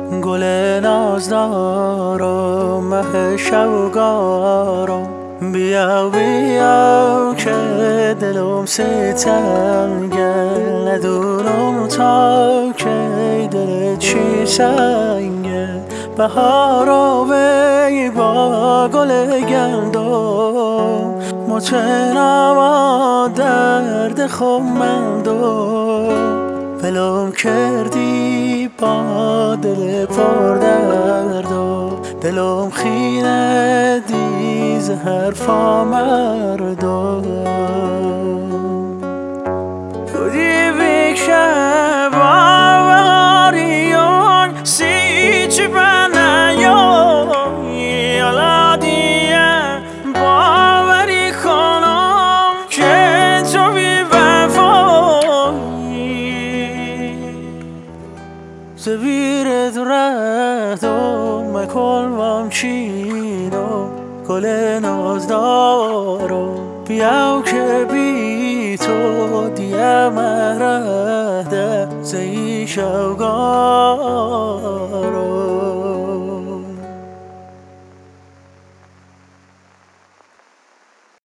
گل نازدارم مه شوگارم بیا بیا که دلم ستنگه ندونم تا که دل چی سنگه بهار آوی با گل گندم متنم درد خمندم ولم کردی با دل پر درد و دلم خیره دی ز حرفا مردم بودی بیشه باوریان سی چی بنیان یالا دیه باوری کنم که تو بی زبیرت ردم مکلمم چینم گل نازدارم بیاو که بی تو دیم رده زی شوگارم